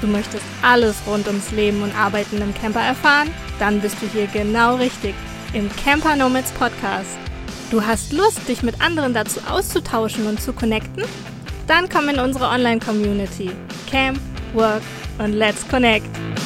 möchtest alles rund ums Leben und Arbeiten im Camper erfahren? Dann bist du hier genau richtig, im Camper Nomads Podcast. Du hast Lust, dich mit anderen dazu auszutauschen und zu connecten? Dann komm in unsere Online-Community. Camp, Work und Let's Connect.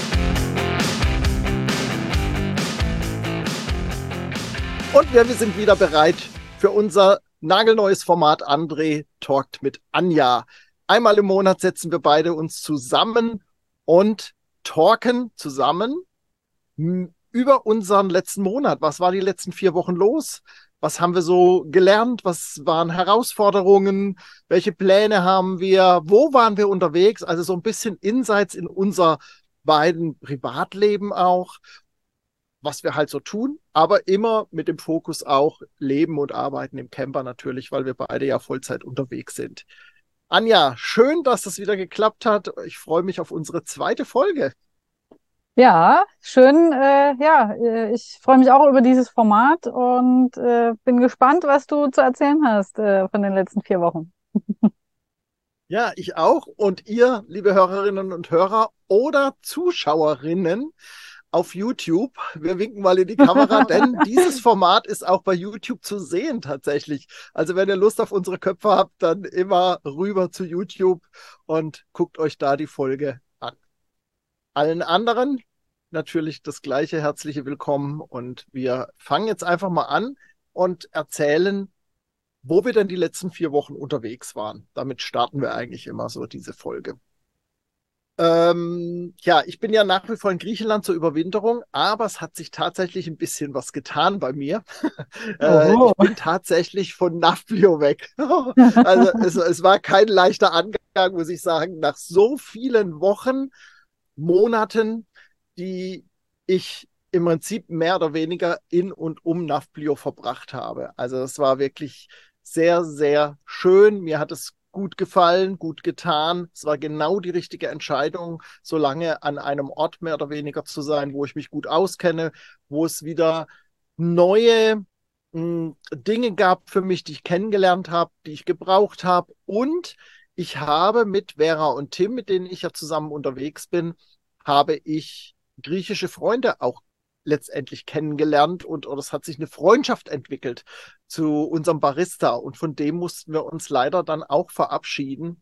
Und wir sind wieder bereit für unser nagelneues Format André talkt mit Anja. Einmal im Monat setzen wir beide uns zusammen und talken zusammen über unseren letzten Monat. Was war die letzten 4 Wochen los? Was haben wir so gelernt? Was waren Herausforderungen? Welche Pläne haben wir? Wo waren wir unterwegs? Also so ein bisschen Insights in unser beiden Privatleben auch, was wir halt so tun, aber immer mit dem Fokus auch Leben und Arbeiten im Camper natürlich, weil wir beide ja Vollzeit unterwegs sind. Anja, schön, dass das wieder geklappt hat. Ich freue mich auf unsere 2. Folge. Ja, schön. Ich freue mich auch über dieses Format und bin gespannt, was du zu erzählen hast von den letzten 4 Wochen. Ja, ich auch. Und ihr, liebe Hörerinnen und Hörer oder Zuschauerinnen auf YouTube, wir winken mal in die Kamera, denn dieses Format ist auch bei YouTube zu sehen tatsächlich. Also wenn ihr Lust auf unsere Köpfe habt, dann immer rüber zu YouTube und guckt euch da die Folge an. Allen anderen natürlich das gleiche herzliche Willkommen und wir fangen jetzt einfach mal an und erzählen, wo wir denn die letzten 4 Wochen unterwegs waren. Damit starten wir eigentlich immer so diese Folge. Ich bin ja nach wie vor in Griechenland zur Überwinterung, aber es hat sich tatsächlich ein bisschen was getan bei mir. Ich bin tatsächlich von Nafplio weg. Also es war kein leichter Angang, muss ich sagen, nach so vielen Wochen, Monaten, die ich im Prinzip mehr oder weniger in und um Nafplio verbracht habe. Also es war wirklich sehr, sehr schön. Mir hat es gut gefallen, gut getan. Es war genau die richtige Entscheidung, so lange an einem Ort mehr oder weniger zu sein, wo ich mich gut auskenne, wo es wieder neue Dinge gab für mich, die ich kennengelernt habe, die ich gebraucht habe. Und ich habe mit Vera und Tim, mit denen ich ja zusammen unterwegs bin, habe ich griechische Freunde auch letztendlich kennengelernt und es hat sich eine Freundschaft entwickelt zu unserem Barista und von dem mussten wir uns leider dann auch verabschieden.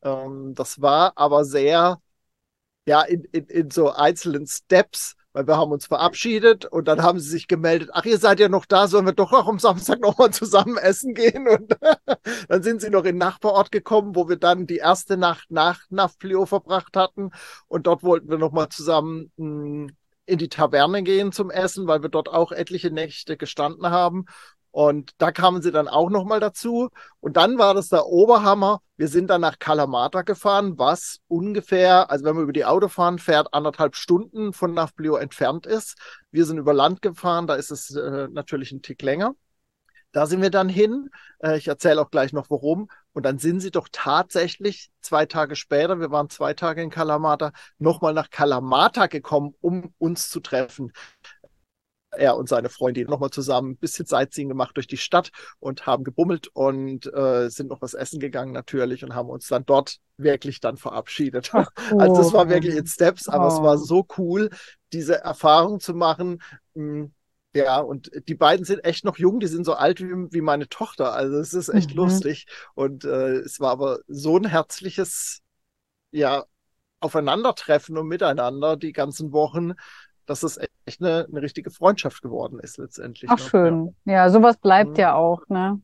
Das war aber sehr, ja, in so einzelnen Steps, weil wir haben uns verabschiedet und dann haben sie sich gemeldet, ach, ihr seid ja noch da, sollen wir doch auch am Samstag nochmal zusammen essen gehen? Und dann sind sie noch in den Nachbarort gekommen, wo wir dann die erste Nacht nach Nafplio verbracht hatten und dort wollten wir nochmal zusammen in die Taverne gehen zum Essen, weil wir dort auch etliche Nächte gestanden haben. Und da kamen sie dann auch nochmal dazu. Und dann war das der Oberhammer. Wir sind dann nach Kalamata gefahren, was ungefähr, also wenn man über die Autobahn fährt, 1,5 Stunden von Nafplio entfernt ist. Wir sind über Land gefahren, da ist es natürlich ein Tick länger. Da sind wir dann hin. Ich erzähle auch gleich noch, warum. Und dann sind sie doch tatsächlich 2 Tage später, wir waren 2 Tage in Kalamata, nochmal nach Kalamata gekommen, um uns zu treffen. Er und seine Freundin nochmal zusammen ein bisschen Sightseeing gemacht durch die Stadt und haben gebummelt und sind noch was essen gegangen natürlich und haben uns dann dort wirklich dann verabschiedet. Ach, cool. Also das war wirklich in Steps, aber es war so cool, diese Erfahrung zu machen. Ja, und die beiden sind echt noch jung, die sind so alt wie meine Tochter. Also es ist echt lustig. Und es war aber so ein herzliches, ja, Aufeinandertreffen und Miteinander die ganzen Wochen, dass es echt eine richtige Freundschaft geworden ist letztendlich. Ach, schön. Ja, sowas bleibt ja auch, ne?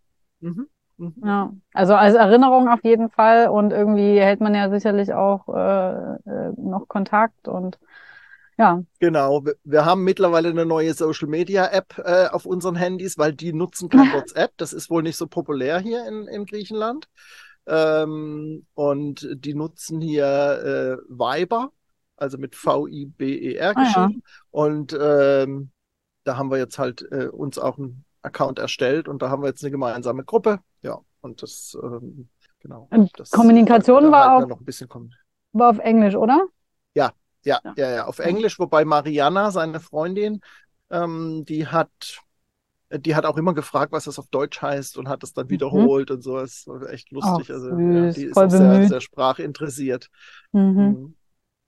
Ja, also als Erinnerung auf jeden Fall und irgendwie hält man ja sicherlich auch noch Kontakt und ja. Genau, wir haben mittlerweile eine neue Social-Media-App auf unseren Handys, weil die nutzen kein WhatsApp. Das ist wohl nicht so populär hier in Griechenland. Und die nutzen hier Viber, also mit V-I-B-E-R geschrieben. Ja. Und da haben wir jetzt halt uns auch einen Account erstellt und da haben wir jetzt eine gemeinsame Gruppe. Ja, und das, genau. Und das, Kommunikation war noch ein bisschen war auf Englisch, oder? Ja, auf Englisch, wobei Mariana, seine Freundin, die hat auch immer gefragt, was das auf Deutsch heißt und hat es dann wiederholt und so. Es war echt lustig. Ach, also süß, die ist voll auch sehr, bemüht. sehr sprachinteressiert. Mhm.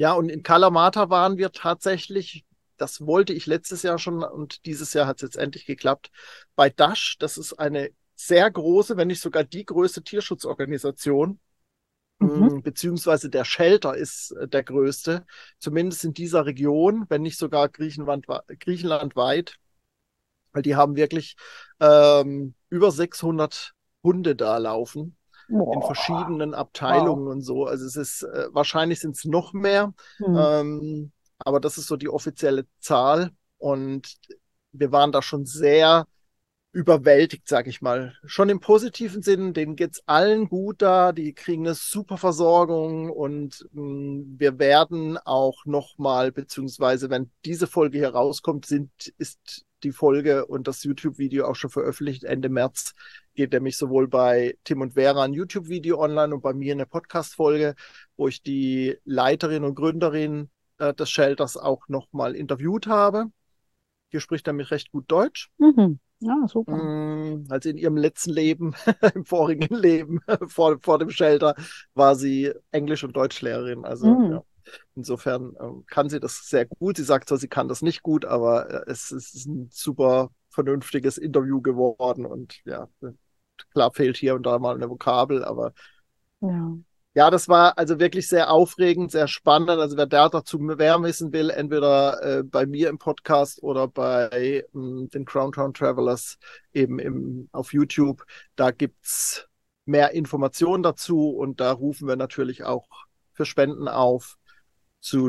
Ja, und in Kalamata waren wir tatsächlich, das wollte ich letztes Jahr schon und dieses Jahr hat es jetzt endlich geklappt, bei DASH. Das ist eine sehr große, wenn nicht sogar die größte Tierschutzorganisation, beziehungsweise der Shelter ist der größte, zumindest in dieser Region, wenn nicht sogar griechenlandweit, weil die haben wirklich über 600 Hunde da laufen. In verschiedenen Abteilungen und so. Also es ist, wahrscheinlich sind es noch mehr, aber das ist so die offizielle Zahl. Und wir waren da schon sehr überwältigt, sag ich mal. Schon im positiven Sinn, denen geht's allen gut da, die kriegen eine super Versorgung und wir werden auch nochmal, beziehungsweise wenn diese Folge hier rauskommt, ist die Folge und das YouTube-Video auch schon veröffentlicht. Ende März geht nämlich sowohl bei Tim und Vera ein YouTube-Video online und bei mir eine Podcast-Folge, wo ich die Leiterin und Gründerin des Shelters auch nochmal interviewt habe. Hier spricht er mich recht gut Deutsch. Ja, super. Also in ihrem letzten Leben, im vorigen Leben, vor dem Shelter, war sie Englisch- und Deutschlehrerin. Also ja. Insofern kann sie das sehr gut. Sie sagt zwar, sie kann das nicht gut, aber es ist ein super vernünftiges Interview geworden. Und ja, klar fehlt hier und da mal eine Vokabel, aber ja, das war also wirklich sehr aufregend, sehr spannend. Also wer dazu mehr wissen will, entweder bei mir im Podcast oder bei den Crown Town Travelers eben auf YouTube, da gibt's mehr Informationen dazu und da rufen wir natürlich auch für Spenden auf zu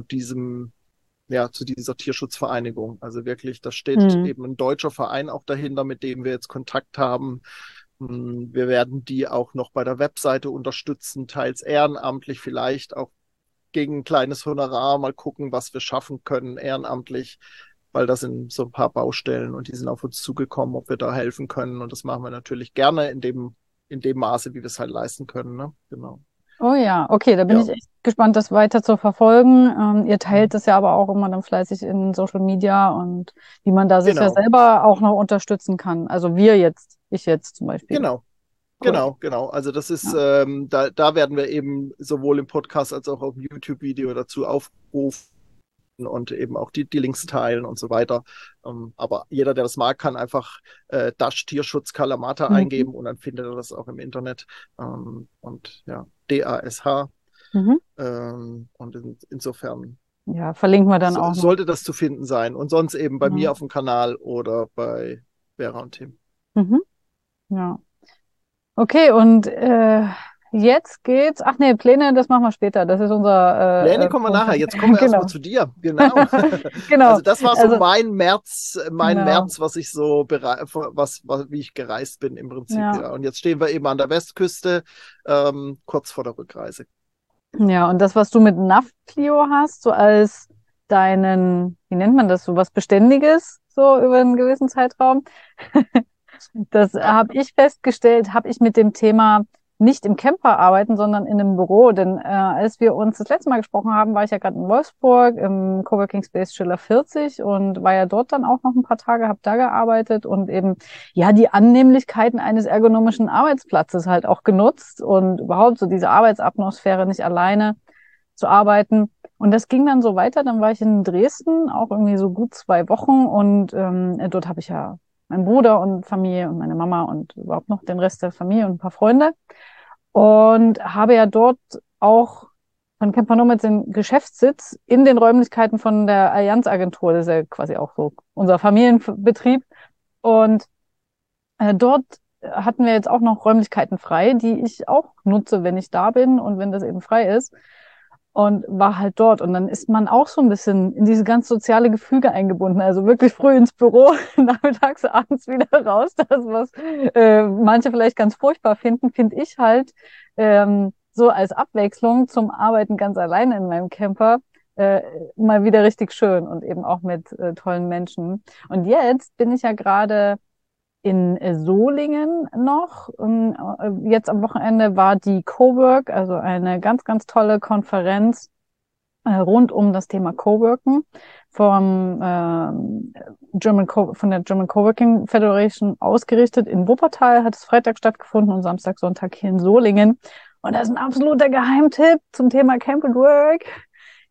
dieser Tierschutzvereinigung. Also wirklich, da steht eben ein deutscher Verein auch dahinter, mit dem wir jetzt Kontakt haben. Wir werden die auch noch bei der Webseite unterstützen, teils ehrenamtlich, vielleicht auch gegen ein kleines Honorar, mal gucken, was wir schaffen können ehrenamtlich, weil das sind so ein paar Baustellen und die sind auf uns zugekommen, ob wir da helfen können. Und das machen wir natürlich gerne in dem Maße, wie wir es halt leisten können. Ne? Genau. Oh ja, okay, da bin ich echt gespannt, das weiter zu verfolgen. Ihr teilt das ja aber auch immer dann fleißig in Social Media und wie man da sich ja selber auch noch unterstützen kann. Also ich jetzt zum Beispiel. Genau. Also das ist, da werden wir eben sowohl im Podcast als auch auf dem YouTube-Video dazu aufrufen und eben auch die Links teilen und so weiter. Aber jeder, der das mag, kann einfach DASH Tierschutz Kalamata eingeben und dann findet er das auch im Internet. Und ja, DASH. Und insofern verlinken wir dann auch sollte das zu finden sein. Und sonst eben bei mir auf dem Kanal oder bei Vera und Tim. Ja. Okay, und jetzt geht's. Ach nee, Pläne, das machen wir später. Das ist unser. Pläne kommen wir nachher. Jetzt kommen wir erstmal zu dir. Genau. Also das war so mein März, was ich so wie ich gereist bin im Prinzip. Ja. Und jetzt stehen wir eben an der Westküste, kurz vor der Rückreise. Ja, und das, was du mit Nafplio hast, so als deinen, wie nennt man das, so was Beständiges, so über einen gewissen Zeitraum. Das habe ich festgestellt, habe ich mit dem Thema nicht im Camper arbeiten, sondern in einem Büro. Denn als wir uns das letzte Mal gesprochen haben, war ich ja gerade in Wolfsburg im Coworking Space Schiller 40 und war ja dort dann auch noch ein paar Tage, habe da gearbeitet und eben die Annehmlichkeiten eines ergonomischen Arbeitsplatzes halt auch genutzt und überhaupt so diese Arbeitsatmosphäre, nicht alleine zu arbeiten. Und das ging dann so weiter. Dann war ich in Dresden, auch irgendwie so gut 2 Wochen und dort habe ich ja meinen Bruder und Familie und meine Mama und überhaupt noch den Rest der Familie und ein paar Freunde. Und habe ja dort auch von Camper Nomads den Geschäftssitz in den Räumlichkeiten von der Allianz Agentur. Das ist ja quasi auch so unser Familienbetrieb. Und dort hatten wir jetzt auch noch Räumlichkeiten frei, die ich auch nutze, wenn ich da bin und wenn das eben frei ist. Und war halt dort. Und dann ist man auch so ein bisschen in diese ganz soziale Gefüge eingebunden. Also wirklich früh ins Büro, nachmittags, abends wieder raus. Das, was manche vielleicht ganz furchtbar finden, finde ich halt so als Abwechslung zum Arbeiten ganz alleine in meinem Camper mal wieder richtig schön und eben auch mit tollen Menschen. Und jetzt bin ich ja gerade in Solingen noch. Und jetzt am Wochenende war die Cowork, also eine ganz, ganz tolle Konferenz rund um das Thema Coworken von der German Coworking Federation ausgerichtet. In Wuppertal hat es Freitag stattgefunden und Samstag, Sonntag hier in Solingen. Und das ist ein absoluter Geheimtipp zum Thema Camp and Work.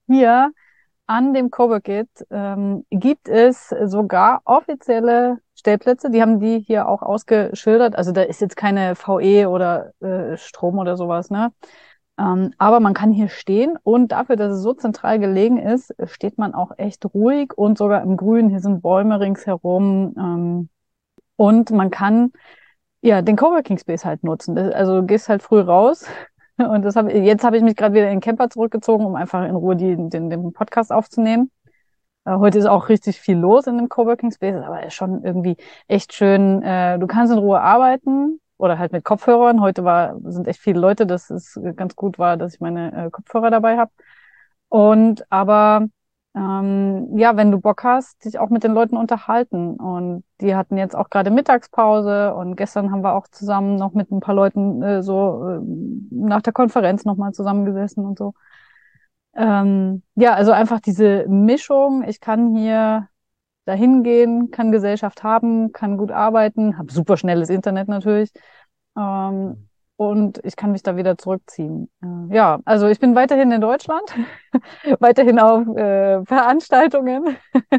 hier an dem Coworkit gibt es sogar offizielle Stellplätze. Die haben die hier auch ausgeschildert. Also da ist jetzt keine VE oder Strom oder sowas, ne? Aber man kann hier stehen und dafür, dass es so zentral gelegen ist, steht man auch echt ruhig und sogar im Grün. Hier sind Bäume ringsherum. Und man kann ja den Coworking Space halt nutzen. Also du gehst halt früh raus. Und jetzt habe ich mich gerade wieder in den Camper zurückgezogen, um einfach in Ruhe den Podcast aufzunehmen. Heute ist auch richtig viel los in dem Coworking Space, aber ist schon irgendwie echt schön. Du kannst in Ruhe arbeiten oder halt mit Kopfhörern. Heute sind echt viele Leute, dass es ganz gut war, dass ich meine Kopfhörer dabei habe. Aber ja, wenn du Bock hast, dich auch mit den Leuten unterhalten. Und die hatten jetzt auch gerade Mittagspause und gestern haben wir auch zusammen noch mit ein paar Leuten nach der Konferenz nochmal zusammengesessen und so. Ja, also einfach diese Mischung. Ich kann hier dahin gehen, kann Gesellschaft haben, kann gut arbeiten, habe super schnelles Internet natürlich. Und ich kann mich da wieder zurückziehen. Ja, also ich bin weiterhin in Deutschland, weiterhin auf Veranstaltungen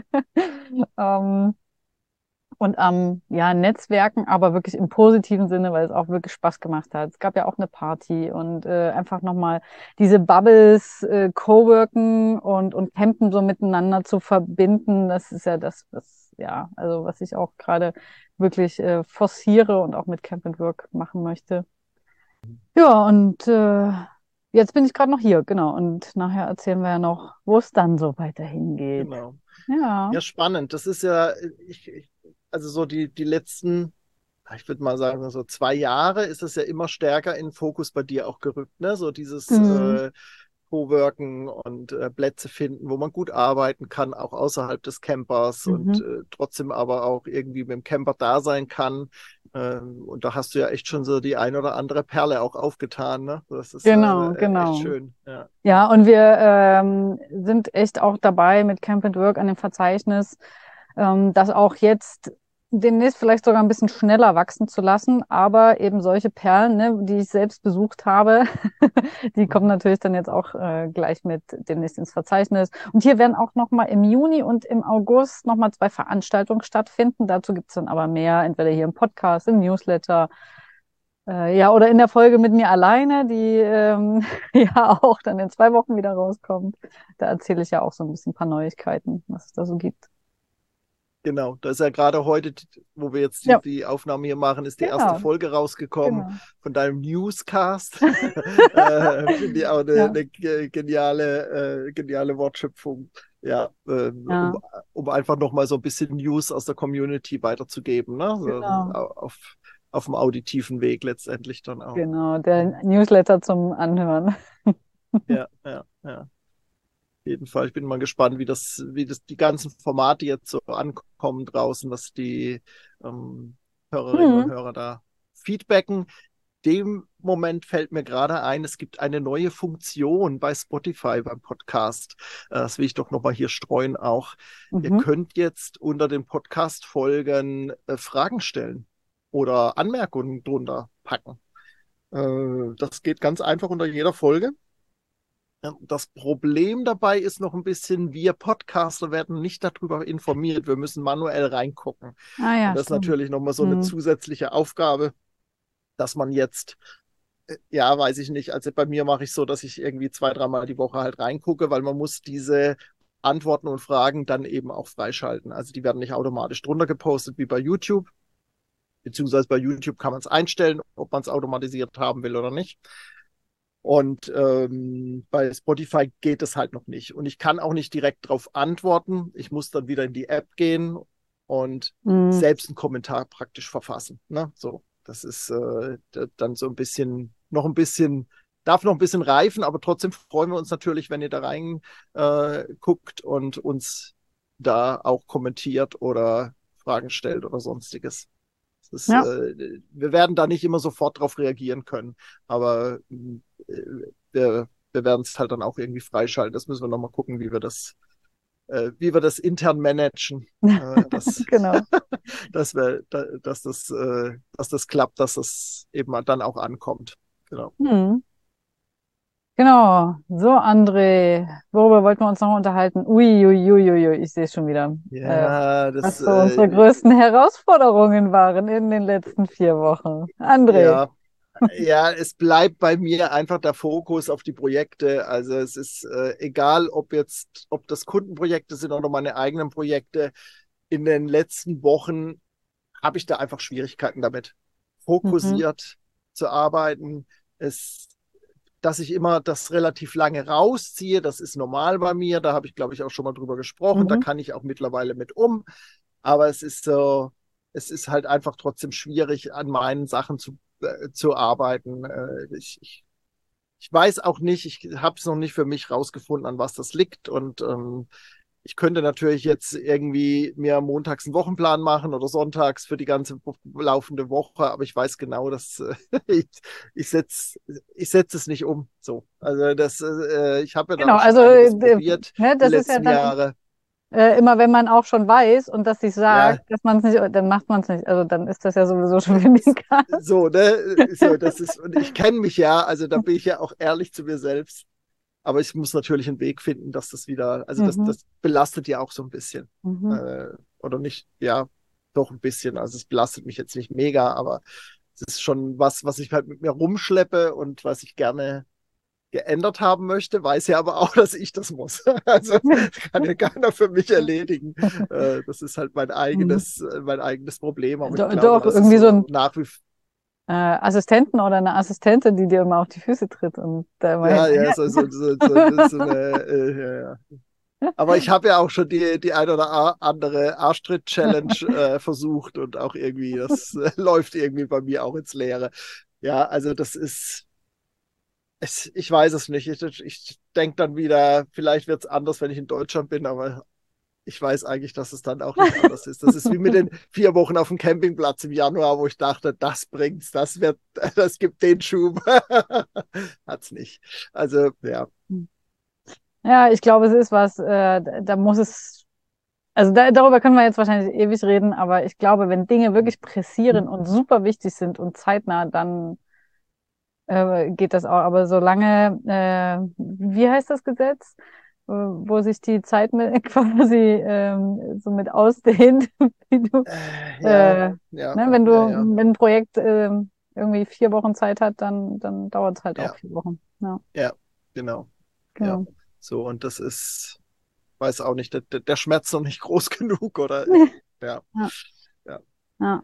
und am Netzwerken, aber wirklich im positiven Sinne, weil es auch wirklich Spaß gemacht hat. Es gab ja auch eine Party und einfach nochmal diese Bubbles, Coworken und Campen so miteinander zu verbinden, das ist ja das, was ich auch gerade wirklich forciere und auch mit Camp and Work machen möchte. Ja, und jetzt bin ich gerade noch hier, genau. Und nachher erzählen wir ja noch, wo es dann so weiterhin geht. Genau. Ja. Ja, spannend. Das ist ja, also so die letzten, ich würde mal sagen, so 2 Jahre ist es ja immer stärker in den Fokus bei dir auch gerückt, ne? So dieses Coworken und Plätze finden, wo man gut arbeiten kann, auch außerhalb des Campers und trotzdem aber auch irgendwie mit dem Camper da sein kann. Und da hast du ja echt schon so die ein oder andere Perle auch aufgetan, ne? Das ist Genau. echt schön. Ja. Ja, und wir sind echt auch dabei mit Camp and Work an dem Verzeichnis, das auch jetzt demnächst vielleicht sogar ein bisschen schneller wachsen zu lassen, aber eben solche Perlen, ne, die ich selbst besucht habe, die kommen natürlich dann jetzt auch gleich mit demnächst ins Verzeichnis. Und hier werden auch nochmal im Juni und im August nochmal 2 Veranstaltungen stattfinden. Dazu gibt's dann aber mehr, entweder hier im Podcast, im Newsletter, oder in der Folge mit mir alleine, die ja auch dann in 2 Wochen wieder rauskommt. Da erzähle ich ja auch so ein bisschen ein paar Neuigkeiten, was es da so gibt. Genau, da ist ja gerade heute, wo wir jetzt die Aufnahme hier machen, ist die erste Folge rausgekommen von deinem Newscast. Finde ich auch eine geniale Wortschöpfung. Ja, um einfach nochmal so ein bisschen News aus der Community weiterzugeben, ne? So, auf dem auditiven Weg letztendlich dann auch. Genau, der Newsletter zum Anhören. Ja. Auf jeden Fall. Ich bin mal gespannt, wie das die ganzen Formate jetzt so ankommen draußen, was die Hörerinnen und Hörer da feedbacken. Dem Moment fällt mir gerade ein, es gibt eine neue Funktion bei Spotify beim Podcast. Das will ich doch nochmal hier streuen auch. Ihr könnt jetzt unter den Podcast-Folgen Fragen stellen oder Anmerkungen drunter packen. Das geht ganz einfach unter jeder Folge. Das Problem dabei ist noch ein bisschen, wir Podcaster werden nicht darüber informiert. Wir müssen manuell reingucken. Und das ist natürlich nochmal so eine zusätzliche Aufgabe, dass man jetzt, weiß ich nicht, also bei mir mache ich so, dass ich irgendwie 2-3 Mal die Woche halt reingucke, weil man muss diese Antworten und Fragen dann eben auch freischalten. Also die werden nicht automatisch drunter gepostet wie bei YouTube. Beziehungsweise bei YouTube kann man es einstellen, ob man es automatisiert haben will oder nicht. Und bei Spotify geht es halt noch nicht. Und ich kann auch nicht direkt darauf antworten. Ich muss dann wieder in die App gehen und selbst einen Kommentar praktisch verfassen. Ne? So, das ist dann so darf noch ein bisschen reifen, aber trotzdem freuen wir uns natürlich, wenn ihr da rein guckt und uns da auch kommentiert oder Fragen stellt oder sonstiges. Wir werden da nicht immer sofort drauf reagieren können, aber wir werden es halt dann auch irgendwie freischalten. Das müssen wir nochmal gucken, wie wir das intern managen. Genau. dass das klappt, dass es eben dann auch ankommt. Genau. Genau. So, André, worüber wollten wir uns noch unterhalten? Ui, ui, ui, ui, ui, ich sehe es schon wieder. Ja, Was so unsere größten Herausforderungen waren in den letzten 4 Wochen. André. ja, ja, es bleibt bei mir einfach der Fokus auf die Projekte. Also es ist egal, ob das Kundenprojekte sind oder meine eigenen Projekte. In den letzten Wochen habe ich da einfach Schwierigkeiten damit, Mhm. fokussiert zu arbeiten. Dass ich immer das relativ lange rausziehe, das ist normal bei mir. Da habe ich, glaube ich, auch schon mal drüber gesprochen. Da Mhm. kann ich auch mittlerweile mit um. Aber es ist halt einfach trotzdem schwierig, an meinen Sachen zu arbeiten. Ich weiß auch nicht, ich habe es noch nicht für mich rausgefunden, an was das liegt. Und ich könnte natürlich jetzt irgendwie mir montags einen Wochenplan machen oder sonntags für die ganze laufende Woche, aber ich weiß genau, dass ich, ich setze ich setz es nicht um. So. Also ich habe ja da Genau, auch schon also einiges probiert ne, die das ist ja letzten dann Jahre. immer, wenn man auch schon weiß und das sich sagt, Ja, dass man es nicht, dann macht man es nicht. Also dann ist das ja sowieso schon weniger. so, ne? So, das ist, und ich kenne mich ja, also da bin ich ja auch ehrlich zu mir selbst. Aber ich muss natürlich einen Weg finden, dass das wieder, also Mhm. das belastet ja auch so ein bisschen. Mhm. Äh, oder nicht, ja, doch ein bisschen. Also es belastet mich jetzt nicht mega, aber es ist schon was, was ich halt mit mir rumschleppe und was ich gerne geändert haben möchte, weiß ja aber auch, dass ich das muss. Also das kann ja keiner für mich erledigen. Das ist halt Mhm. mein eigenes Problem. Aber ich glaube, Doch, das ist irgendwie so so ein nach wie Assistenten oder eine Assistentin, die dir immer auf die Füße tritt und da immer ja, ja, hinterher. so eine, ja, ja. Aber ich habe ja auch schon die ein oder andere Arschtritt-Challenge versucht und auch irgendwie, das läuft irgendwie bei mir auch ins Leere. Ja, also ich weiß es nicht. Ich denke dann wieder, vielleicht wird es anders, wenn ich in Deutschland bin, aber ich weiß eigentlich, dass es dann auch nicht anders ist. Das ist wie mit den 4 Wochen auf dem Campingplatz im Januar, wo ich dachte, das bringt's, das gibt den Schub. Hat's nicht. Also, ja. Ja, ich glaube, es ist was, da muss es, also darüber können wir jetzt wahrscheinlich ewig reden, aber ich glaube, wenn Dinge wirklich pressieren und super wichtig sind und zeitnah, dann geht das auch. Aber solange, wie heißt das Gesetz, wo sich die Zeit mit, quasi so mit ausdehnt, wie du, Ja, äh, ja, ne, ja, ja, wenn ein Projekt irgendwie 4 Wochen Zeit hat, dann dauert es halt auch ja. 4 Wochen. Ja, Ja, genau. Ja. genau. So, und das ist, weiß auch nicht, der Schmerz noch nicht groß genug, oder? Ja, Ja, ja. ja,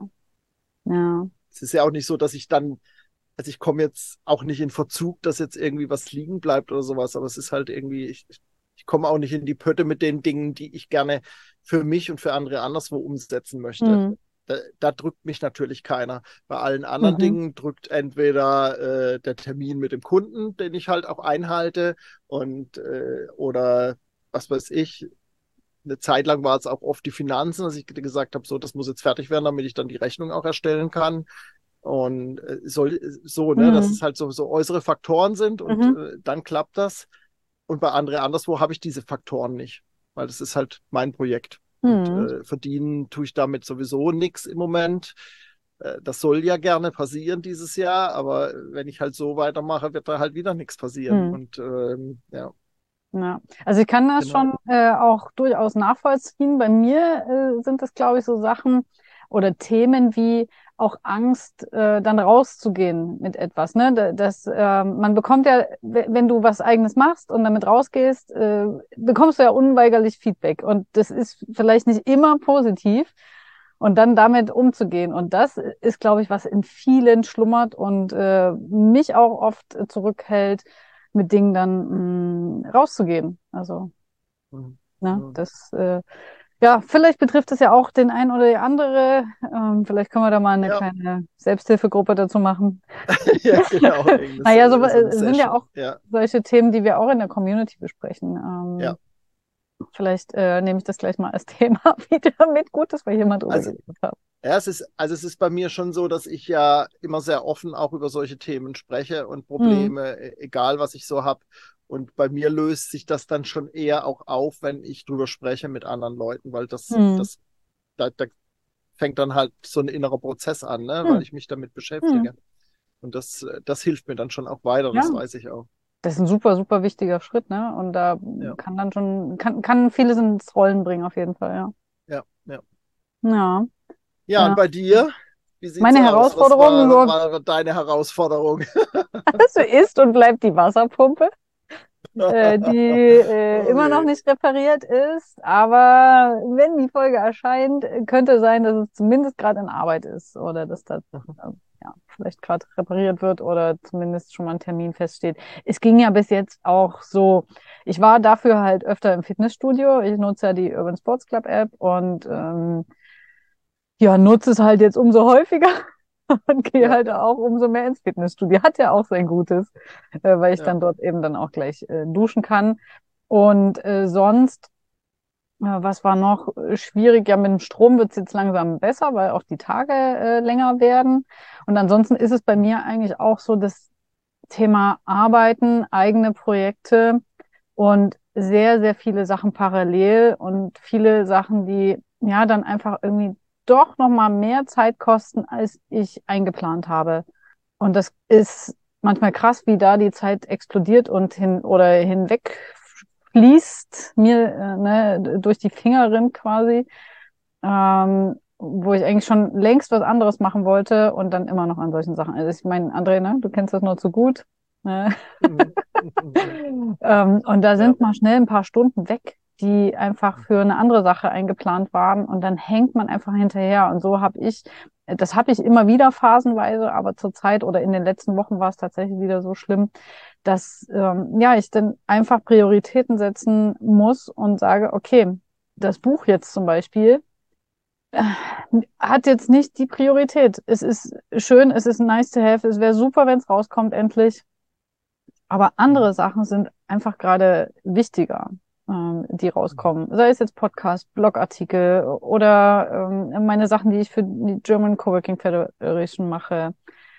ja. Es ist ja auch nicht so, dass ich dann, also ich komme jetzt auch nicht in Verzug, dass jetzt irgendwie was liegen bleibt oder sowas, aber es ist halt irgendwie, ich komme auch nicht in die Pötte mit den Dingen, die ich gerne für mich und für andere anderswo umsetzen möchte. Hm. Da drückt mich natürlich keiner. Bei allen anderen Mhm. Dingen drückt entweder der Termin mit dem Kunden, den ich halt auch einhalte, und oder was weiß ich. Eine Zeit lang war es auch oft die Finanzen, dass ich gesagt habe, so, das muss jetzt fertig werden, damit ich dann die Rechnung auch erstellen kann. Und so, ne, dass es Mhm. halt so äußere Faktoren sind und Mhm. dann klappt das. Und bei anderen anderswo habe ich diese Faktoren nicht, weil das ist halt mein Projekt. Und Mhm. verdienen tue ich damit sowieso nichts im Moment. Das soll ja gerne passieren dieses Jahr, aber wenn ich halt so weitermache, wird da halt wieder nichts passieren. Mhm. Und ja, Ja, also ich kann das genau. schon auch durchaus nachvollziehen. Bei mir sind das, glaube ich, so Sachen oder Themen wie auch Angst, dann rauszugehen mit etwas. Ne? Man bekommt ja, wenn du was Eigenes machst und damit rausgehst, bekommst du ja unweigerlich Feedback. Und das ist vielleicht nicht immer positiv. Und dann damit umzugehen. Und das ist, glaube ich, was in vielen schlummert und mich auch oft zurückhält, mit Dingen dann rauszugehen. Also, Mhm. ne, Mhm. ja, vielleicht betrifft es ja auch den einen oder die andere. Vielleicht können wir da mal eine Ja, kleine Selbsthilfegruppe dazu machen. ja, genau. Naja, so So eine sind ja Session. auch Ja, solche Themen, die wir auch in der Community besprechen. ja. Vielleicht nehme ich das gleich mal als Thema wieder mit. Gut, dass wir hier mal drüber Also geredet haben. ja, es ist bei mir schon so, dass ich ja immer sehr offen auch über solche Themen spreche und Hm. Probleme, egal was ich so habe. Und bei mir löst sich das dann schon eher auch auf, wenn ich drüber spreche mit anderen Leuten, weil Hm. da fängt dann halt so ein innerer Prozess an, ne, Hm. weil ich mich damit Hm. beschäftige. Und das hilft mir dann schon auch weiter, Ja, das weiß ich auch. das ist ein super, super wichtiger Schritt, ne? Und da kann dann schon, kann vieles ins Rollen bringen, auf jeden Fall, ja. Ja, ja. Ja. Ja, und bei dir? Wie sieht's Meine aus? Was Herausforderung war deine Herausforderung? so ist und bleibt die Wasserpumpe, die Oh immer noch je. nicht repariert ist. Aber wenn die Folge erscheint, könnte sein, dass es zumindest gerade in Arbeit ist oder dass das ja, vielleicht gerade repariert wird oder zumindest schon mal ein Termin feststeht. Es ging ja bis jetzt auch so, ich war dafür halt öfter im Fitnessstudio. Ich nutze ja die Urban Sports Club App und ja, nutze es halt jetzt umso häufiger und gehe Ja, halt auch umso mehr ins Fitnessstudio. Hat ja auch sein Gutes, weil ich ja. dann dort eben dann auch gleich duschen kann. Und sonst, was war noch schwierig? Ja, mit dem Strom wird es jetzt langsam besser, weil auch die Tage länger werden. Und ansonsten ist es bei mir eigentlich auch so das Thema Arbeiten, eigene Projekte und sehr, sehr viele Sachen parallel und viele Sachen, die ja dann einfach irgendwie doch nochmal mehr Zeit kosten, als ich eingeplant habe. Und das ist manchmal krass, wie da die Zeit explodiert und hinweg fließt mir durch die Finger rinnt quasi, wo ich eigentlich schon längst was anderes machen wollte und dann immer noch an solchen Sachen. Also ich meine, André, ne, du kennst das nur zu gut. Ne? Und da Ja. sind mal schnell ein paar Stunden weg, die einfach für eine andere Sache eingeplant waren und dann hängt man einfach hinterher. Und so das habe ich immer wieder phasenweise, aber zur Zeit oder in den letzten Wochen war es tatsächlich wieder so schlimm, dass ja ich dann einfach Prioritäten setzen muss und sage, okay, das Buch jetzt zum Beispiel hat jetzt nicht die Priorität. Es ist schön, es ist nice to have, es wäre super, wenn es rauskommt endlich. Aber andere Sachen sind einfach gerade wichtiger, die rauskommen. Sei es jetzt Podcast, Blogartikel oder meine Sachen, die ich für die German Coworking Federation mache,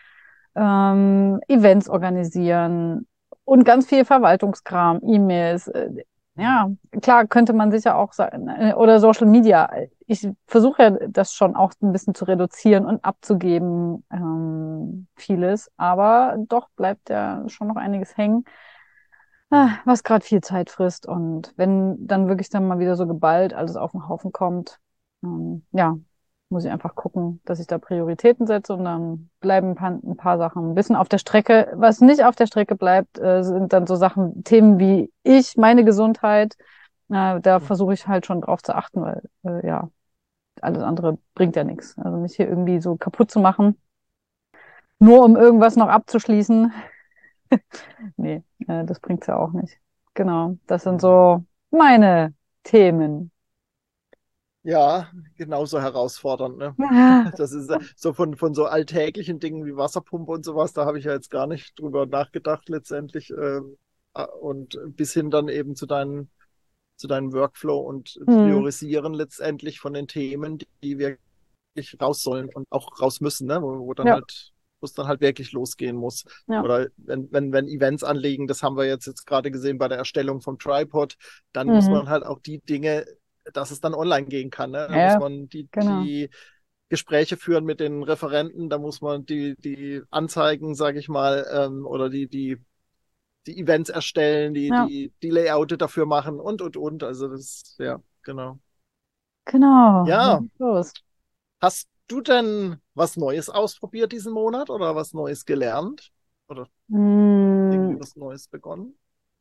Events organisieren und ganz viel Verwaltungskram, E-Mails. Ja, klar könnte man sicher auch sagen, oder Social Media. Ich versuche ja das schon auch ein bisschen zu reduzieren und abzugeben, vieles, aber doch bleibt ja schon noch einiges hängen, was gerade viel Zeit frisst. Und wenn dann wirklich dann mal wieder so geballt alles auf den Haufen kommt, ja, muss ich einfach gucken, dass ich da Prioritäten setze und dann bleiben ein paar Sachen ein bisschen auf der Strecke. Was nicht auf der Strecke bleibt, sind dann so Sachen, Themen wie meine Gesundheit. Da versuche ich halt schon drauf zu achten, weil ja, alles andere bringt ja nichts. Also mich hier irgendwie so kaputt zu machen, nur um irgendwas noch abzuschließen. Nee, das bringt's ja auch nicht. Genau, das sind so meine Themen. Ja, genauso herausfordernd, ne? Das ist so von so alltäglichen Dingen wie Wasserpumpe und sowas, da habe ich ja jetzt gar nicht drüber nachgedacht letztendlich. Und bis hin dann eben zu deinem Workflow und Priorisieren letztendlich von den Themen, die wirklich raus sollen und auch raus müssen, ne? Ja, Wo es dann halt wirklich losgehen muss. ja, Oder wenn Events anliegen, das haben wir jetzt gerade gesehen bei der Erstellung vom Tripod, dann muss man halt auch die Dinge, dass es dann online gehen kann. Ne? Da muss ja, man genau. die Gespräche führen mit den Referenten, da muss man die Anzeigen, sage ich mal, oder die Events erstellen, Ja, die Layoute dafür machen und. Also das, ja, genau. genau. So Ja, sieht's los. hast du denn was Neues ausprobiert diesen Monat oder was Neues gelernt? Oder Mm, irgendwie was Neues begonnen?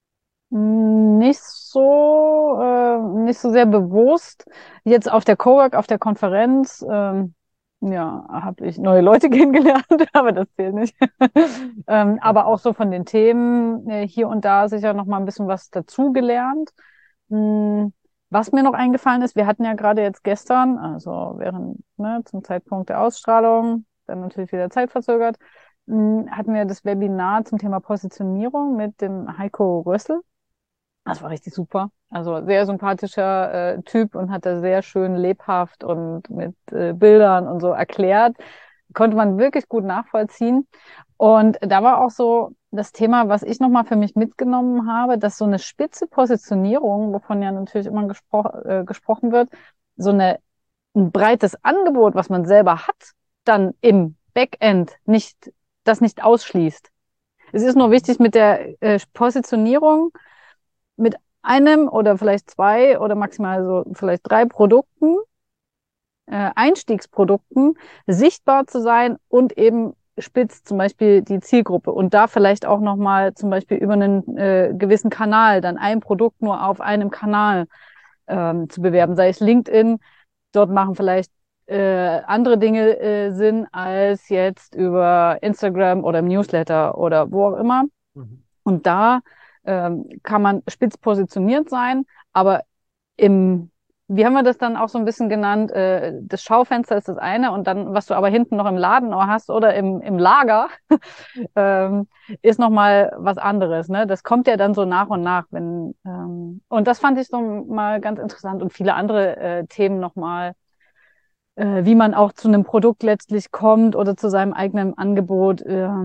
nicht so sehr bewusst. Jetzt auf der Cowork, auf der Konferenz, ja, habe ich neue Leute kennengelernt, aber das zählt nicht. Aber auch so von den Themen hier und da sicher noch mal ein bisschen was dazugelernt. Mm, Was mir noch eingefallen ist, wir hatten ja gerade jetzt gestern, also zum Zeitpunkt der Ausstrahlung, dann natürlich wieder zeitverzögert, hatten wir das Webinar zum Thema Positionierung mit dem Heiko Rössel. Das war richtig super. Also sehr sympathischer Typ und hat das sehr schön lebhaft und mit Bildern und so erklärt. Konnte man wirklich gut nachvollziehen. Und da war auch so das Thema, was ich nochmal für mich mitgenommen habe, dass so eine spitze Positionierung, wovon ja natürlich immer gesprochen wird, ein breites Angebot, was man selber hat, dann im Backend das nicht ausschließt. Es ist nur wichtig mit der Positionierung mit einem oder vielleicht zwei oder maximal so vielleicht 3 Produkten, Einstiegsprodukten, sichtbar zu sein und eben spitz zum Beispiel die Zielgruppe und da vielleicht auch nochmal zum Beispiel über einen gewissen Kanal, dann ein Produkt nur auf einem Kanal zu bewerben, sei es LinkedIn, dort machen vielleicht andere Dinge Sinn als jetzt über Instagram oder im Newsletter oder wo auch immer. Mhm. Und da kann man spitz positioniert sein, aber wie haben wir das dann auch so ein bisschen genannt, das Schaufenster ist das eine und dann, was du aber hinten noch im Laden hast oder im Lager, ist nochmal was anderes. Ne? Das kommt ja dann so nach und nach. Und das fand ich so mal ganz interessant und viele andere Themen nochmal, wie man auch zu einem Produkt letztlich kommt oder zu seinem eigenen Angebot.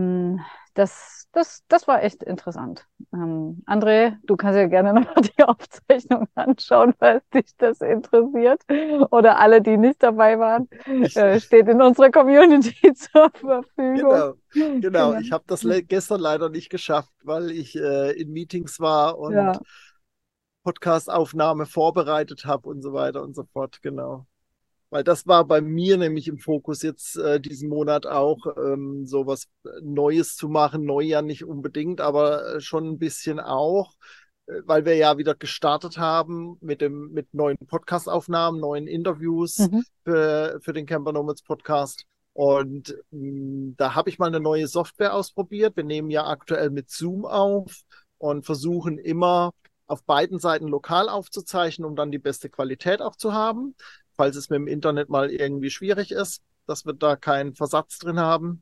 Das war echt interessant. André, du kannst ja gerne noch die Aufzeichnung anschauen, falls dich das interessiert. Oder alle, die nicht dabei waren, steht in unserer Community zur Verfügung. Genau. Ich habe das gestern leider nicht geschafft, weil ich in Meetings war und Ja. Podcast-Aufnahme vorbereitet habe und so weiter und so fort. Genau. Weil das war bei mir nämlich im Fokus jetzt diesen Monat auch, so was Neues zu machen. Neu ja nicht unbedingt, aber schon ein bisschen auch, weil wir ja wieder gestartet haben mit neuen Podcast-Aufnahmen, neuen Interviews für den Camper Nomads Podcast. Und da habe ich mal eine neue Software ausprobiert. Wir nehmen ja aktuell mit Zoom auf und versuchen immer auf beiden Seiten lokal aufzuzeichnen, um dann die beste Qualität auch zu haben, falls es mit dem Internet mal irgendwie schwierig ist, dass wir da keinen Versatz drin haben.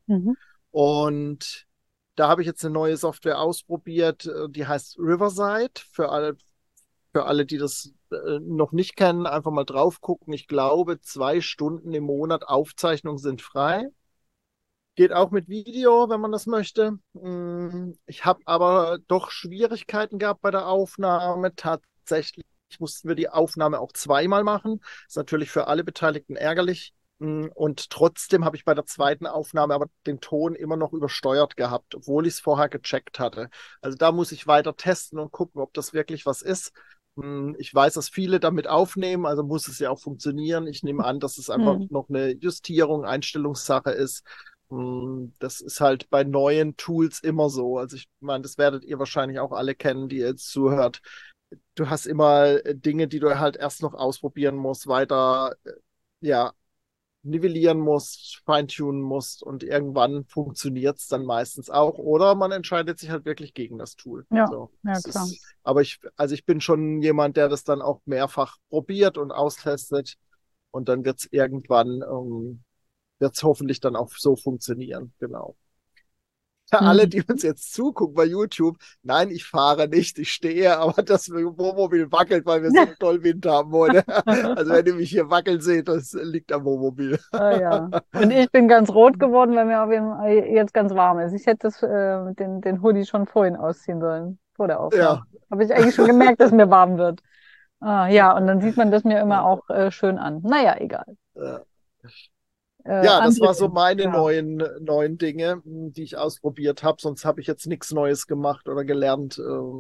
Und da habe ich jetzt eine neue Software ausprobiert, die heißt Riverside. Für alle, die das noch nicht kennen, einfach mal drauf gucken. Ich glaube, 2 Stunden im Monat Aufzeichnung sind frei. Geht auch mit Video, wenn man das möchte. Ich habe aber doch Schwierigkeiten gehabt bei der Aufnahme. Tatsächlich mussten wir die Aufnahme auch 2-mal machen. Ist natürlich für alle Beteiligten ärgerlich. Und trotzdem habe ich bei der zweiten Aufnahme aber den Ton immer noch übersteuert gehabt, obwohl ich es vorher gecheckt hatte. Also da muss ich weiter testen und gucken, ob das wirklich was ist. Ich weiß, dass viele damit aufnehmen, also muss es ja auch funktionieren. Ich nehme an, dass es einfach noch eine Justierung, Einstellungssache ist. Das ist halt bei neuen Tools immer so. Also ich meine, das werdet ihr wahrscheinlich auch alle kennen, die ihr jetzt zuhört. Du hast immer Dinge, die du halt erst noch ausprobieren musst, weiter ja, nivellieren musst, feintunen musst und irgendwann funktioniert es dann meistens auch. Oder man entscheidet sich halt wirklich gegen das Tool. Ja, so, ja klar. Aber ich bin schon jemand, der das dann auch mehrfach probiert und austestet und dann wird es irgendwann wird es hoffentlich dann auch so funktionieren. Genau. Alle, die uns jetzt zugucken bei YouTube, nein, ich fahre nicht, ich stehe, aber das Wohnmobil wackelt, weil wir so einen tollen Wind haben heute. Also wenn ihr mich hier wackeln seht, das liegt am Wohnmobil. Ja. Und ich bin ganz rot geworden, weil mir auf jeden Fall jetzt ganz warm ist. Ich hätte den Hoodie schon vorhin ausziehen sollen, vor der Aufnahme. Ja. Habe ich eigentlich schon gemerkt, dass mir warm wird. Ja, und dann sieht man das mir immer auch schön an. Naja, egal. Ja, das André, war so meine neuen Dinge, die ich ausprobiert habe. Sonst habe ich jetzt nichts Neues gemacht oder gelernt.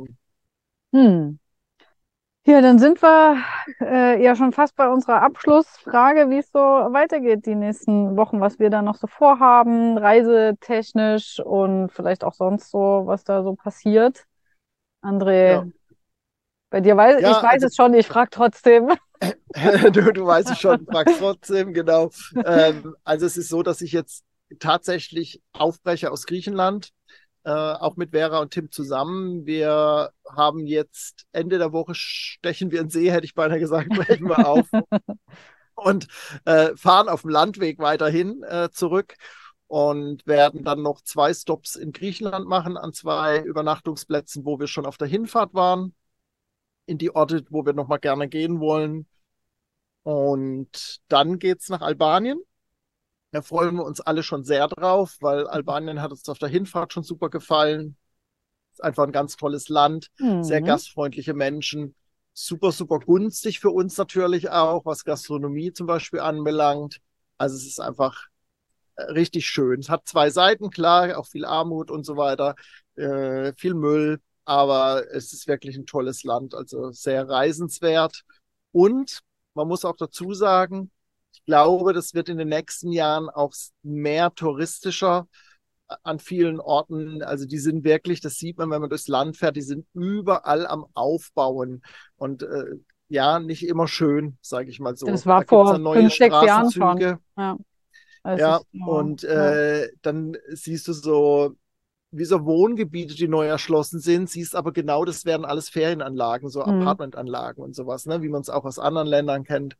Ja, dann sind wir ja schon fast bei unserer Abschlussfrage, wie es so weitergeht die nächsten Wochen, was wir da noch so vorhaben, reisetechnisch und vielleicht auch sonst so, was da so passiert. André, bei dir ich weiß es schon, ich frage trotzdem. Du weißt es schon, fragst trotzdem, genau. Also es ist so, dass ich jetzt tatsächlich aufbreche aus Griechenland, auch mit Vera und Tim zusammen. Wir haben jetzt Ende der Woche stechen wir in See, hätte ich beinahe gesagt, brechen wir auf und fahren auf dem Landweg weiterhin zurück und werden dann noch 2 Stops in Griechenland machen an 2 Übernachtungsplätzen, wo wir schon auf der Hinfahrt waren, in die Orte, wo wir nochmal gerne gehen wollen. Und dann geht's nach Albanien. Da freuen wir uns alle schon sehr drauf, weil Albanien hat uns auf der Hinfahrt schon super gefallen. Ist einfach ein ganz tolles Land, sehr gastfreundliche Menschen, super, super günstig für uns natürlich auch, was Gastronomie zum Beispiel anbelangt. Also es ist einfach richtig schön. Es hat 2 Seiten, klar, auch viel Armut und so weiter, viel Müll, aber es ist wirklich ein tolles Land, also sehr reisenswert. Und man muss auch dazu sagen, ich glaube, das wird in den nächsten Jahren auch mehr touristischer an vielen Orten. Also die sind wirklich, das sieht man, wenn man durchs Land fährt, die sind überall am Aufbauen und ja, nicht immer schön, sage ich mal so. Das war Da gibt es vor dann neue 5, 6 Jahren schon. Straßenzüge. Ja, als Ja, ich, und ja. dann siehst du so, wie so Wohngebiete, die neu erschlossen sind, siehst aber genau, das werden alles Ferienanlagen, so Mhm. Apartmentanlagen und sowas, ne, wie man es auch aus anderen Ländern kennt.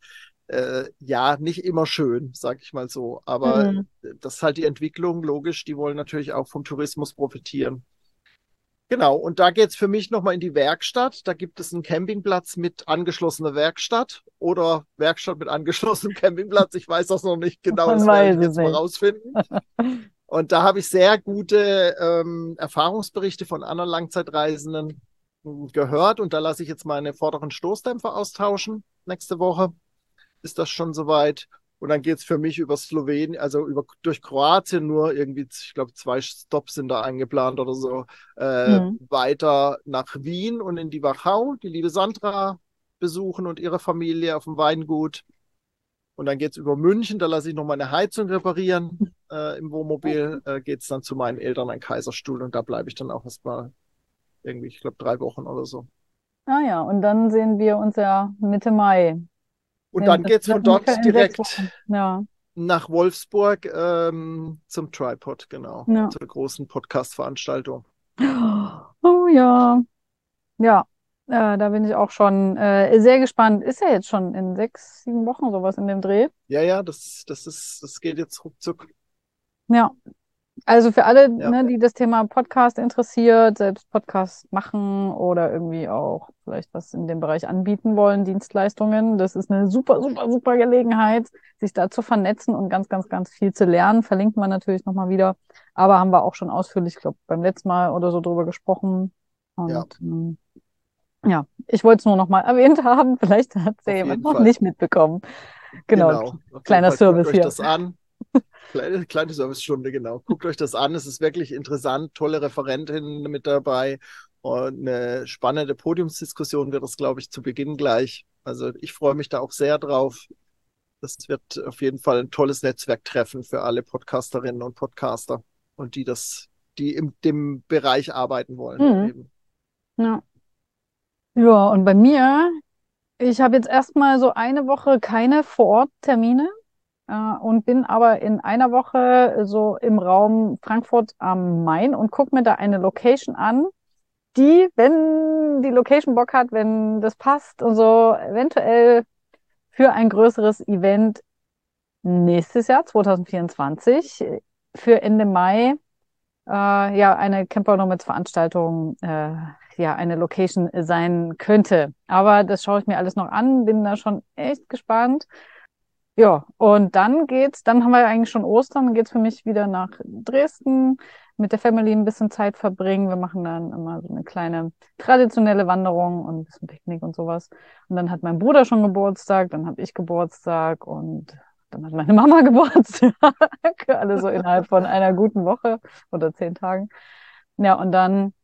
Ja, nicht immer schön, sag ich mal so. Aber Mhm. das ist halt die Entwicklung, logisch, die wollen natürlich auch vom Tourismus profitieren. Genau, und da geht's für mich nochmal in die Werkstatt. Da gibt es einen Campingplatz mit angeschlossener Werkstatt oder Werkstatt mit angeschlossenem Campingplatz. Ich weiß das noch nicht genau, Man das werde weiß ich es jetzt mal nicht. rausfinden. Und da habe ich sehr gute Erfahrungsberichte von anderen Langzeitreisenden gehört. Und da lasse ich jetzt meine vorderen Stoßdämpfer austauschen. Nächste Woche ist das schon soweit. Und dann geht es für mich über Slowenien, also durch Kroatien nur irgendwie, ich glaube, 2 Stops sind da eingeplant oder so, Mhm. weiter nach Wien und in die Wachau, die liebe Sandra besuchen und ihre Familie auf dem Weingut. Und dann geht es über München, da lasse ich noch meine Heizung reparieren. Im Wohnmobil geht es dann zu meinen Eltern an Kaiserstuhl und da bleibe ich dann auch erstmal irgendwie, ich glaube, 3 Wochen oder so. Ah ja, und dann sehen wir uns ja Mitte Mai. Und dann Das geht es wird von ungefähr dort in 6 direkt Wochen. Ja, nach Wolfsburg zum Tripod, genau, ja. zur großen Podcast-Veranstaltung. Oh ja, ja. Da bin ich auch schon sehr gespannt. Ist ja jetzt schon in 6, 7 Wochen sowas in dem Dreh. Ja, ja, das geht jetzt ruckzuck. Ja. Also für alle, Ja, ne, die das Thema Podcast interessiert, selbst Podcast machen oder irgendwie auch vielleicht was in dem Bereich anbieten wollen, Dienstleistungen, das ist eine super, super, super Gelegenheit, sich da zu vernetzen und ganz, ganz, ganz viel zu lernen. Verlinken wir natürlich nochmal wieder. Aber haben wir auch schon ausführlich, ich glaube, beim letzten Mal oder so drüber gesprochen. ja, Und ja, ich wollte es nur nochmal erwähnt haben. Vielleicht hat es ja auf jemand jeden noch Fall. nicht mitbekommen. Genau, Genau, auf jeden kleiner Fall. Guckt Service euch hier. das an. Kleine Servicestunde, genau. Guckt euch das an. Es ist wirklich interessant. Tolle Referentinnen mit dabei. Und eine spannende Podiumsdiskussion wird es, glaube ich, zu Beginn gleich. Also ich freue mich da auch sehr drauf. Das wird auf jeden Fall ein tolles Netzwerktreffen für alle Podcasterinnen und Podcaster und die in dem Bereich arbeiten wollen Mhm. eben. Ja. Ja, und bei mir, ich habe jetzt erstmal so eine Woche keine Vor-Ort-Termine und bin aber in einer Woche so im Raum Frankfurt am Main und gucke mir da eine Location an, die, wenn die Location Bock hat, wenn das passt und so, eventuell für ein größeres Event nächstes Jahr, 2024, für Ende Mai, ja, eine Camper Nomads Veranstaltung, ja, eine Location sein könnte. Aber das schaue ich mir alles noch an, bin da schon echt gespannt. Ja, und dann haben wir eigentlich schon Ostern, dann geht's für mich wieder nach Dresden, mit der Family ein bisschen Zeit verbringen. Wir machen dann immer so eine kleine traditionelle Wanderung und ein bisschen Picknick und sowas. Und dann hat mein Bruder schon Geburtstag, dann habe ich Geburtstag und dann hat meine Mama Geburtstag. Alle so innerhalb von einer guten Woche oder 10 Tagen. Ja, und dann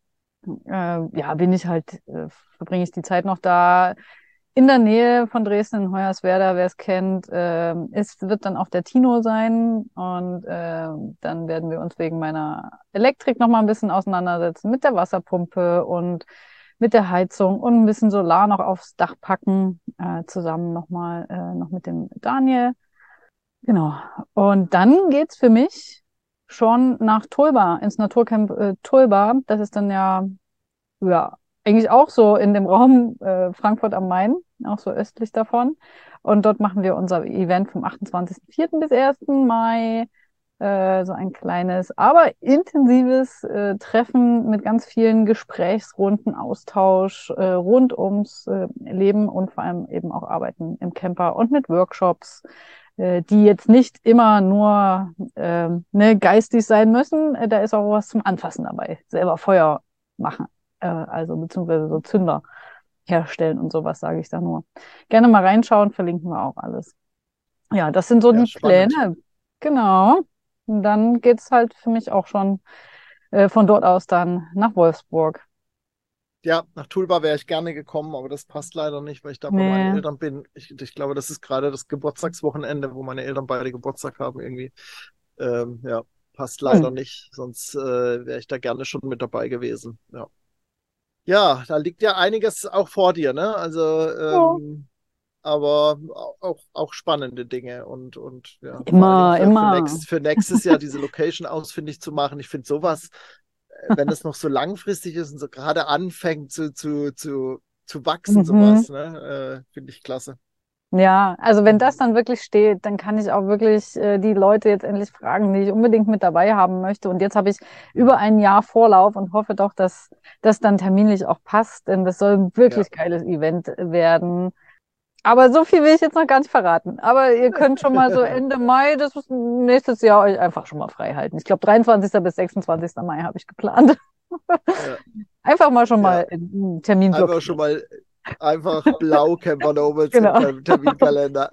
ja, verbringe ich die Zeit noch da in der Nähe von Dresden in Hoyerswerda, wer es kennt. Es wird dann auch der Tino sein und dann werden wir uns wegen meiner Elektrik noch mal ein bisschen auseinandersetzen mit der Wasserpumpe und mit der Heizung und ein bisschen Solar noch aufs Dach packen, zusammen noch mit dem Daniel. Genau. Und dann geht's für mich schon nach Tulba, ins Naturcamp Tulba. Das ist dann ja, eigentlich auch so in dem Raum Frankfurt am Main, auch so östlich davon. Und dort machen wir unser Event vom 28.04. bis 1. Mai. So ein kleines, aber intensives Treffen mit ganz vielen Gesprächsrunden, Austausch rund ums Leben und vor allem eben auch Arbeiten im Camper und mit Workshops, die jetzt nicht immer nur ne, geistig sein müssen. Da ist auch was zum Anfassen dabei. Selber Feuer machen, also beziehungsweise so Zünder herstellen und sowas, sage ich da nur. Gerne mal reinschauen, verlinken wir auch alles. Ja, das sind so Ja, die spannend. Pläne. Genau. Und dann geht's halt für mich auch schon von dort aus dann nach Wolfsburg. Ja, nach Tulba wäre ich gerne gekommen, aber das passt leider nicht, weil ich da bei meinen Eltern bin. Ich glaube, das ist gerade das Geburtstagswochenende, wo meine Eltern beide Geburtstag haben irgendwie. Ja, passt leider nicht, sonst wäre ich da gerne schon mit dabei gewesen. Ja. Ja, da liegt ja einiges auch vor dir, ne? Also, aber auch spannende Dinge und ja, vor allen Dingen für nächstes Jahr diese Location ausfindig zu machen. Ich finde sowas, wenn es noch so langfristig ist und so gerade anfängt zu wachsen, sowas, ne? Finde ich klasse. Ja, also wenn das dann wirklich steht, dann kann ich auch wirklich die Leute jetzt endlich fragen, die ich unbedingt mit dabei haben möchte. Und jetzt habe ich über ein Jahr Vorlauf und hoffe doch, dass das dann terminlich auch passt, denn das soll ein wirklich geiles Event werden. Aber so viel will ich jetzt noch gar nicht verraten. Aber ihr könnt schon mal so Ende Mai, das ist nächstes Jahr, euch einfach schon mal frei halten. Ich glaube, 23. bis 26. Mai habe ich geplant. Einfach mal schon mal einen Termin blockieren. Einfach schon mal einfach blau Camper Nomads im Terminkalender.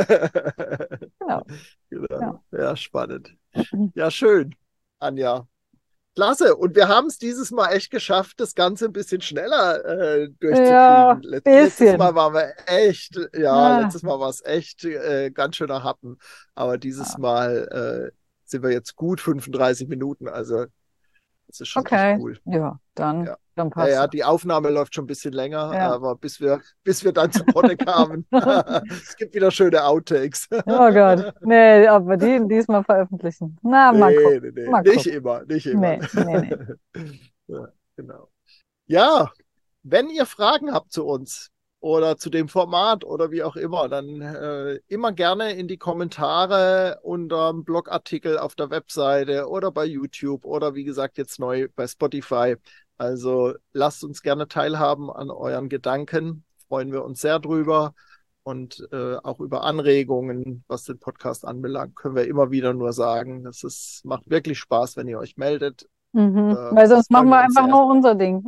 Genau. Ja, spannend. Ja, schön, Anja. Klasse. Und wir haben es dieses Mal echt geschafft, das Ganze ein bisschen schneller durchzukriegen. Ja, letztes Mal waren wir echt, letztes Mal war es echt ganz schöner Happen. Aber dieses Mal sind wir jetzt gut 35 Minuten. Also das ist schon echt cool. Ja, dann passt ja, die Aufnahme läuft schon ein bisschen länger, aber bis wir dann zu Potte kamen, es gibt wieder schöne Outtakes. Oh Gott, nee, aber die diesmal veröffentlichen. Na, mal gucken. Nee. Mal nicht immer. Nee. Ja, genau. Ja, wenn ihr Fragen habt zu uns oder zu dem Format oder wie auch immer, dann immer gerne in die Kommentare unter dem Blogartikel auf der Webseite oder bei YouTube oder wie gesagt jetzt neu bei Spotify. Also lasst uns gerne teilhaben an euren Gedanken, freuen wir uns sehr drüber und auch über Anregungen, was den Podcast anbelangt, können wir immer wieder nur sagen, macht wirklich Spaß, wenn ihr euch meldet. Weil sonst machen wir einfach nur unser Ding.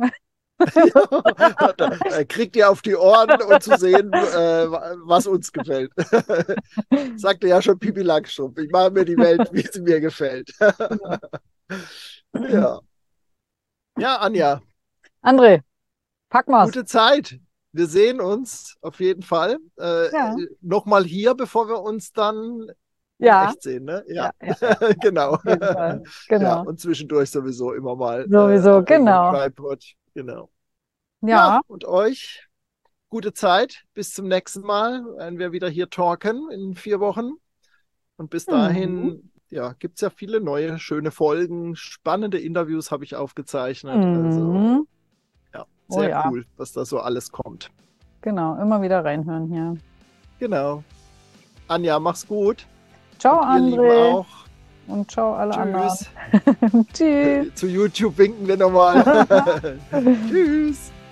Da kriegt ihr auf die Ohren und zu sehen, was uns gefällt. Sagte ja schon Pipi Langstrumpf. Ich mache mir die Welt, wie sie mir gefällt. Ja, Anja. André, pack mal's. Gute Zeit. Wir sehen uns auf jeden Fall. Nochmal hier, bevor wir uns dann echt sehen, ne? Ja. Genau. Ja, und zwischendurch sowieso immer mal. Genau. Tripod. Genau. Ja, und euch gute Zeit. Bis zum nächsten Mal, wenn wir wieder hier talken in 4 Wochen. Und bis dahin, gibt es ja viele neue, schöne Folgen. Spannende Interviews habe ich aufgezeichnet. Also, sehr cool, was da so alles kommt. Genau, immer wieder reinhören hier. Genau. Anja, mach's gut. Ciao, André. Auch. Und ciao alle anderen. Tschüss. Tschüss. Zu YouTube winken wir nochmal. Tschüss.